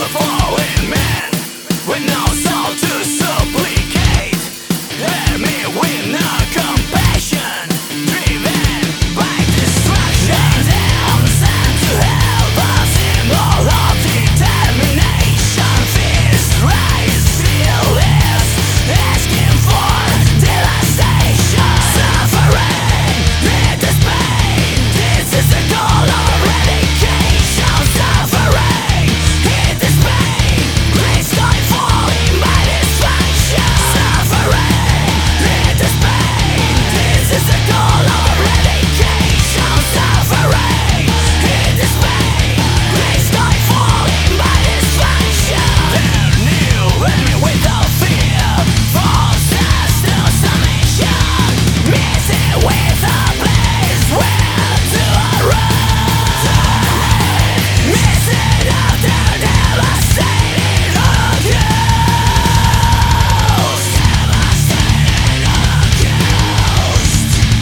fallen man with no soul to supplicate. Hear me with no compassion, driven by destruction. Down sent to hell, the symbol of determination. Fist rise, fearless, asking for devastation. Suffering, it is pain. This is the goal of eradication. Suffering, it is pain. Grace going falling by destruction. Suffering, it is pain. This is the goal of eradication. Suffering, it is pain. Grace going falling by destruction. They're new enemy without fear. False as to summation. Missing with a place where to run. Missing after devastating abuse. Devastating abuse.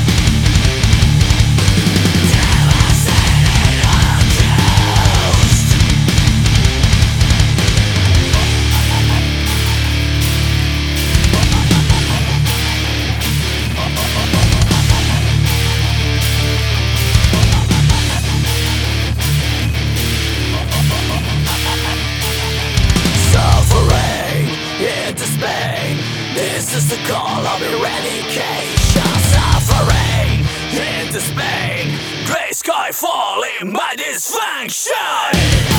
Devastating abuse. Suffering, it is pain. This is the call of eradication. Suffering, it is pain. Gray sky falling by dysfunction.